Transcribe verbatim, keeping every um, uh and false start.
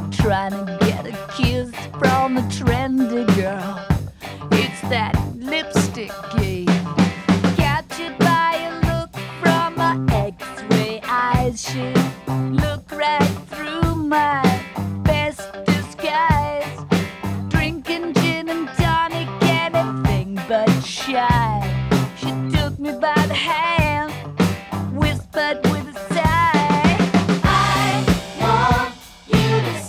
trying to get a kiss from a trendy girl. It's that lipstick